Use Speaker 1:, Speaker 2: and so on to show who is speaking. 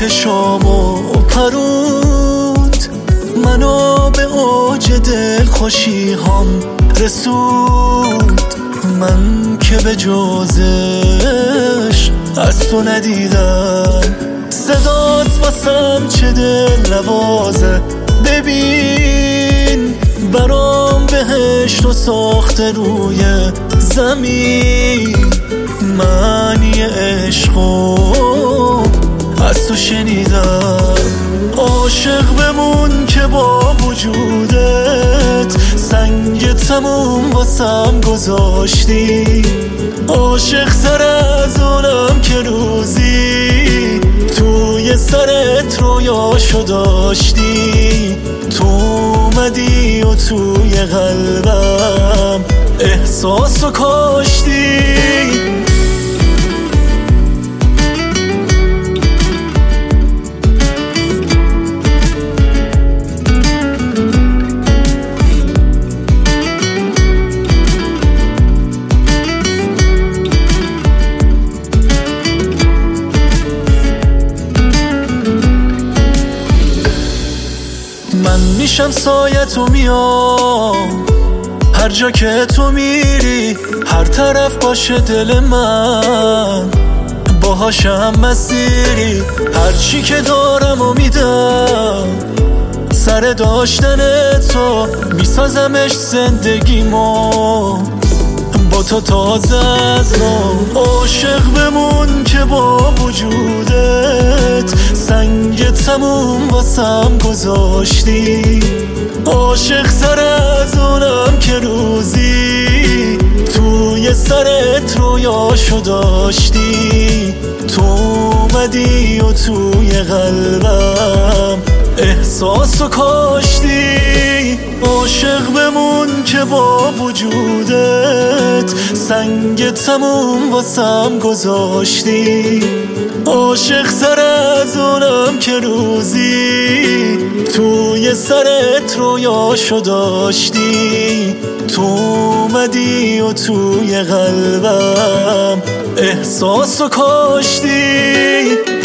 Speaker 1: چشامو پروند، منو به اوج دل خوشی هم رسوند. من که به جز عشق از تو ندیدم، صدات واسم چه دل نوازه. ببین برام بهشت و ساخته روی زمین. من یه عشقو از تو شنیدم. عاشق بمون که با وجودت سنگ تموم واسم گذاشتی. عاشق تر از اونم که روزی توی سرت رویاشو داشتی. تو اومدی و توی قلبم احساسو کاشتی. من میشم سایه تو میام هر جا که تو میری. هر طرف باشه دل من باهاشم مسیری. هرچی که دارم و میدم سر داشتن تو. میسازمش زندگیمو با تو تازه از نو. عاشق بمون که با وجودت سنگ تموم واسم گذاشتی. عاشق تر از اونم که روزی توی سرت رویاشو داشتی. تو اومدی و توی قلبم احساسو کاشتی. عاشق بمون که با وجودت سنگ تموم واسم گذاشتی. عاشق تر از اونم که روزی توی سرت رویاشو داشتی. تو اومدی و توی قلبم احساسو کاشتی.